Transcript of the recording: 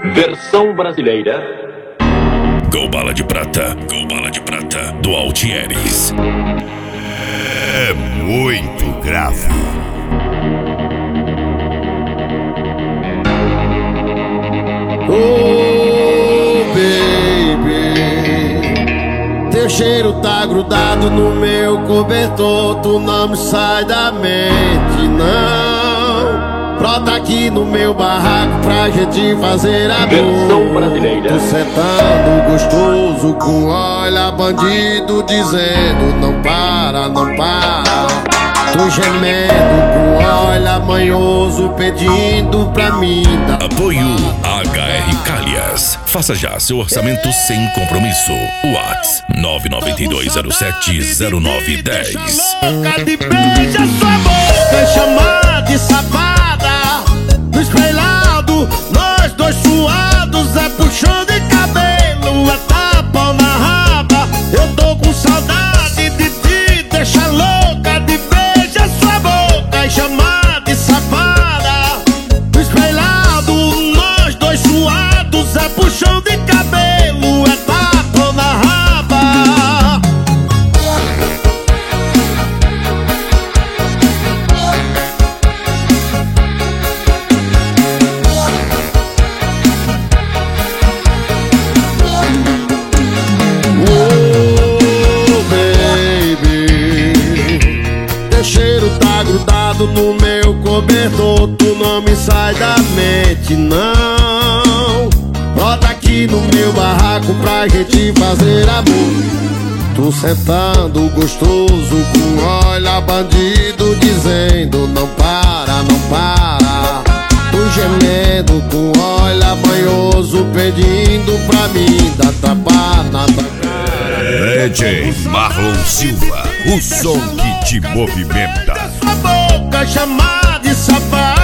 Versão brasileira. Gol Bala de Prata, do Altieres. É muito grave. Oh, baby, teu cheiro tá grudado no meu cobertor. Tu não me sai da mente, não. Brota aqui no meu barraco pra gente fazer amor. Versão brasileira. Tu sentando gostoso com olha bandido dizendo não para, não para. Tu gemendo com olha manhoso pedindo pra mim dar. Apoio HR Calhas. Faça já seu orçamento sem compromisso. Whats 992070910. Louca de beija sua boca, chamar de safada. No espelhado, nós dois suados, é puxão de cabelo, é tapa na raba. Eu tô com saudade de ti, deixa louca de beija sua boca e chamar de safada. No espelhado, nós dois suados, é puxão de cabelo, é tapa na raba. Cheiro tá grudado no meu cobertor. Tu não me sai da mente, não. Brota aqui no meu barraco pra gente fazer amor. Tu sentando gostoso com olha bandido dizendo não para, não para. Tu gemendo com olha banhoso pedindo pra mim dar tapa na tua cara. DJ Marlon Silva, o som que te movimenta. Sua boca chamar de safada.